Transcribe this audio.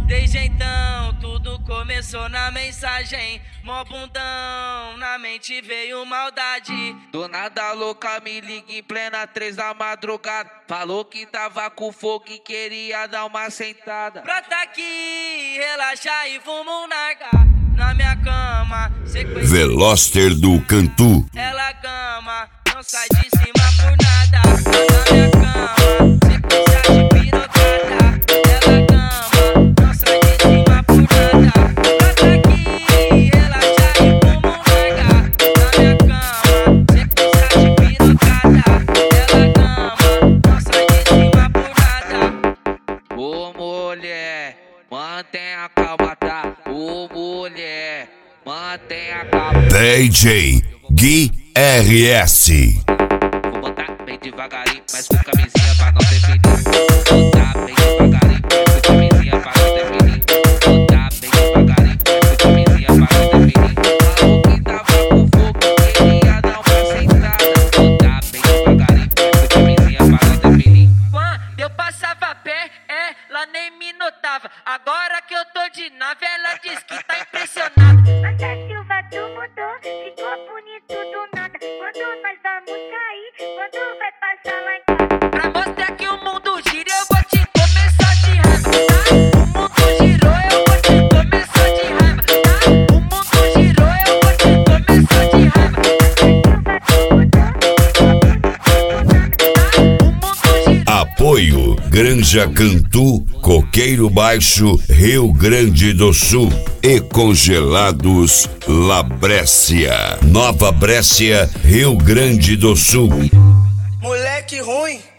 Desde então tudo começou na mensagem. Mó bundão, na mente veio maldade. Do nada louca me liga em plena 3 da madrugada. Falou que tava com fogo e queria dar uma sentada. Brota aqui, relaxa e vamos largar. Na minha cama, sequência Veloster do Cantu. ela gama, não sai de cima por nada. Na minha cama, sequência de pirocada. Ela gama, não sai de cima por nada. Brota aqui, relaxa e vamos largar. Na minha cama, sequência de pirocada. Ela gama, não sai de cima por nada. Ô mulher, mantenha a calma, tá? Ô mulher, mantenha a calma. DJ Gui RS. Vou botar bem devagarinho, mas com camisinha pra não ter perigo. Botar bem devagarinho, mas com camisinha pra não ter perigo. Botar bem devagarinho, mas com camisinha pra não ter perigo. Falou que tava com fogo, queria dar uma sentada. Botar bem devagarinho, mas com camisinha pra não ter perigo. Quando eu passava a pé, ela nem me notava. Agora que eu tô de nave, ela diz que tá impressionada. Nossa Silva, tu mudou, ficou bonito do nada. Quando nós vamos sair, quando vai passar lá em casa? Pra mostrar que o mundo gira, eu vou te começar de raiva, tá? O mundo girou, eu vou te começar de raiva, tá? O mundo girou, eu vou te começar de raiva. Silva, tu mudou, ficou bonito do nada. O mundo girou. Apoio Granja Cantu, Coqueiro Baixo, Rio Grande do Sul. E Congelados La Brécia, Nova Brécia, Rio Grande do Sul. Moleque ruim.